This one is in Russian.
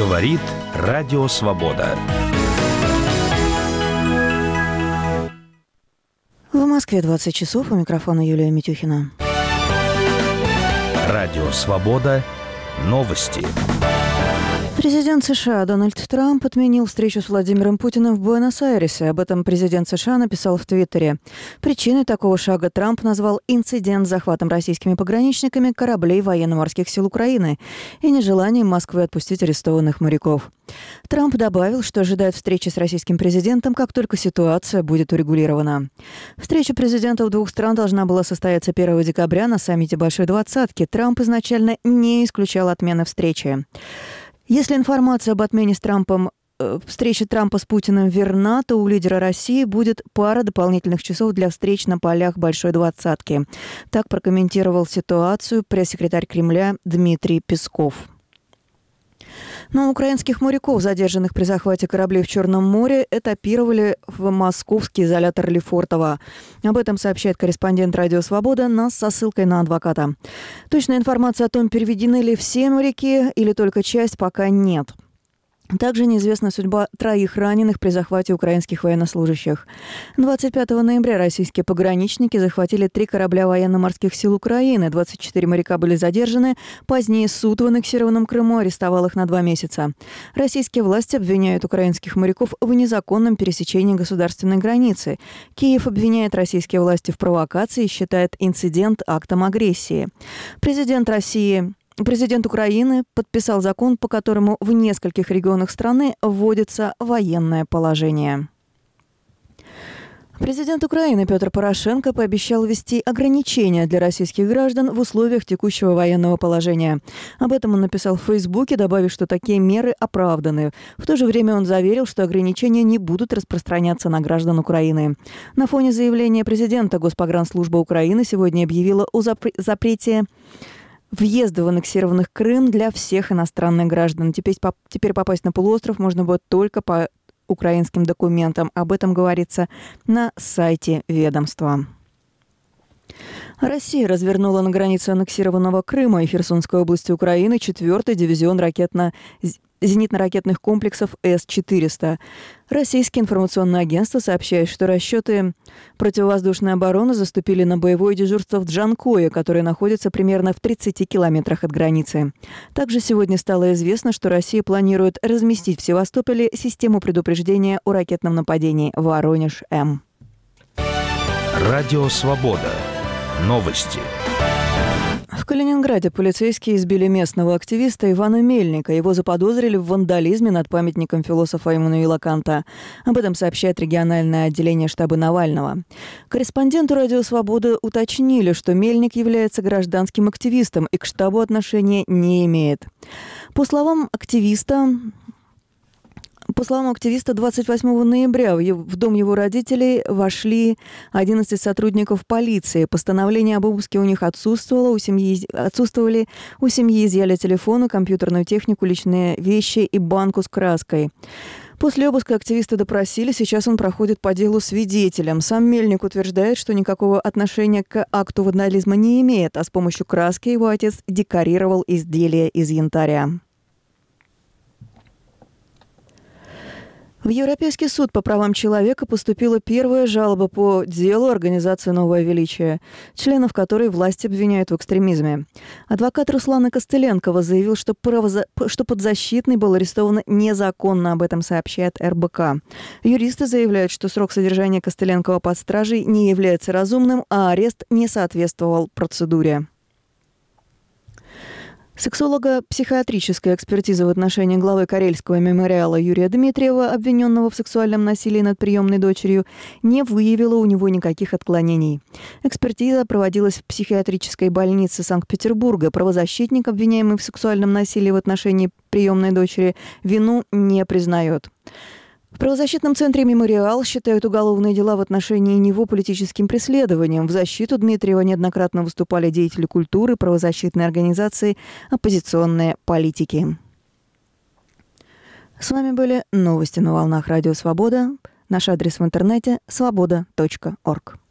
Говорит Радио Свобода. В Москве 20 часов. У микрофона Юлия Митюхина. Радио Свобода. Новости. Президент США Дональд Трамп отменил встречу с Владимиром Путиным в Буэнос-Айресе. Об этом президент США написал в Твиттере. Причиной такого шага Трамп назвал инцидент с захватом российскими пограничниками кораблей военно-морских сил Украины и нежеланием Москвы отпустить арестованных моряков. Трамп добавил, что ожидает встречи с российским президентом, как только ситуация будет урегулирована. Встреча президентов двух стран должна была состояться 1 декабря на саммите Большой Двадцатки. Трамп изначально не исключал отмены встречи. Если информация об отмене встречи Трампа с Путиным верна, то у лидера России будет пара дополнительных часов для встреч на полях Большой Двадцатки. Так прокомментировал ситуацию пресс-секретарь Кремля Дмитрий Песков. Но украинских моряков, задержанных при захвате кораблей в Черном море, этапировали в московский изолятор Лефортово. Об этом сообщает корреспондент «Радио Свобода» со ссылкой на адвоката. Точная информация о том, переведены ли все моряки или только часть, пока нет. Также неизвестна судьба 3 раненых при захвате украинских военнослужащих. 25 ноября российские пограничники захватили 3 корабля военно-морских сил Украины. 24 моряка были задержаны. Позднее суд в аннексированном Крыму арестовал их на 2 месяца. Российские власти обвиняют украинских моряков в незаконном пересечении государственной границы. Киев обвиняет российские власти в провокации и считает инцидент актом агрессии. Президент Украины подписал закон, по которому в нескольких регионах страны вводится военное положение. Президент Украины Петр Порошенко пообещал ввести ограничения для российских граждан в условиях текущего военного положения. Об этом он написал в Фейсбуке, добавив, что такие меры оправданы. В то же время он заверил, что ограничения не будут распространяться на граждан Украины. На фоне заявления президента Госпогранслужба Украины сегодня объявила о запрете въезда в аннексированный Крым для всех иностранных граждан. Теперь попасть на полуостров можно будет только по украинским документам. Об этом говорится на сайте ведомства. Россия развернула на границе аннексированного Крыма и Херсонской области Украины 4-й дивизион зенитно-ракетных комплексов С-400. Российские информационные агентства сообщают, что расчеты противовоздушной обороны заступили на боевое дежурство в Джанкое, которое находится примерно в 30 километрах от границы. Также сегодня стало известно, что Россия планирует разместить в Севастополе систему предупреждения о ракетном нападении «Воронеж-М». Радио Свобода. Новости. В Калининграде полицейские избили местного активиста Ивана Мельника. Его заподозрили в вандализме над памятником философа Иммануила Канта. Об этом сообщает региональное отделение штаба Навального. Корреспонденту «Радио Свобода» уточнили, что Мельник является гражданским активистом и к штабу отношения не имеет. По словам активиста, 28 ноября в дом его родителей вошли 11 сотрудников полиции. Постановление об обыске у них отсутствовали. У семьи изъяли телефоны, компьютерную технику, личные вещи и банку с краской. После обыска активиста допросили. Сейчас он проходит по делу свидетелем. Сам Мельник утверждает, что никакого отношения к акту вандализма не имеет, а с помощью краски его отец декорировал изделия из янтаря. В Европейский суд по правам человека поступила первая жалоба по делу организации «Новое величие», членов которой власти обвиняют в экстремизме. Адвокат Руслана Костыленкова заявил, что подзащитный был арестован незаконно, об этом сообщает РБК. Юристы заявляют, что срок содержания Костыленкова под стражей не является разумным, а арест не соответствовал процедуре. Сексолого-психиатрическая экспертиза в отношении главы Карельского мемориала Юрия Дмитриева, обвиненного в сексуальном насилии над приемной дочерью, не выявила у него никаких отклонений. Экспертиза проводилась в психиатрической больнице Санкт-Петербурга. Правозащитник, обвиняемый в сексуальном насилии в отношении приемной дочери, вину не признает. В правозащитном центре «Мемориал» считают уголовные дела в отношении него политическим преследованием. В защиту Дмитриева неоднократно выступали деятели культуры, правозащитные организации, оппозиционные политики. С вами были новости на волнах Радио Свобода. Наш адрес в интернете – svoboda.org.